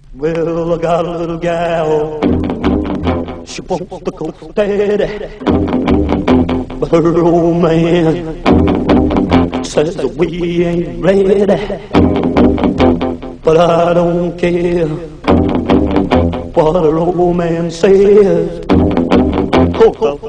Well, I got a little gal, she wants to go steady, but her old man says that we ain't ready. But I don't care what her old man says. Hold up.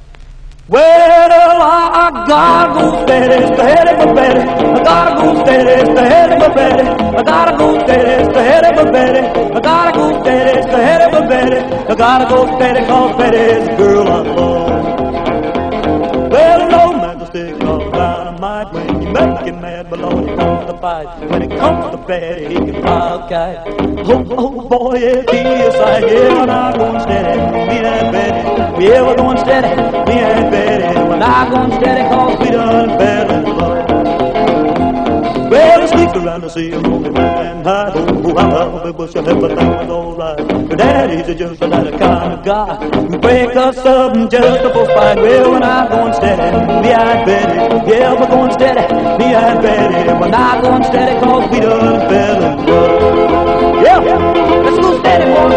Well, I gotta go steady, steady but Betty. I gotta go steady, steady but Betty. I gotta go steady, steady but Betty. I gotta go steady, steady but Betty. I gotta go steady 'cause Betty's the girl I love. Well, no man can stick off dynamite when you make him mad, but Lord, he comes to fight. When it comes to Betty, he can fly a kite. Oh boy, if he is like, yeah, when I'm going steady, me and Betty. Yeah, we're going steady, me and Betty. When I'm going steady, 'cause we done fell in love. Well, he sneaks around to see him on the right and high. Oh, I love it, but everything was alright. Your daddy's just another kind of guy who break us up just for fight. Well, when I'm going steady, me and Betty. Yeah, we're going steady, me and Betty. When I'm going steady, 'cause we done fell in love. Yeah, let's go steady, boy.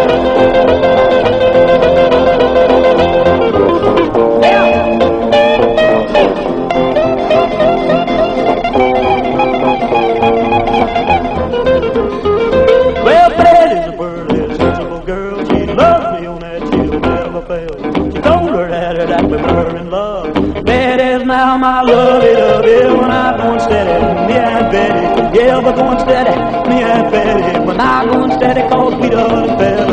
Well, Betty's a burly, sensible girl. She loves me on that she'll never fail. She told her daddy that we were in love. Betty's now my lovey-dovey. Yeah, when I'm going steady, me and Betty. Yeah, we're going steady, me and Betty. When I'm going steady, 'cause we done fell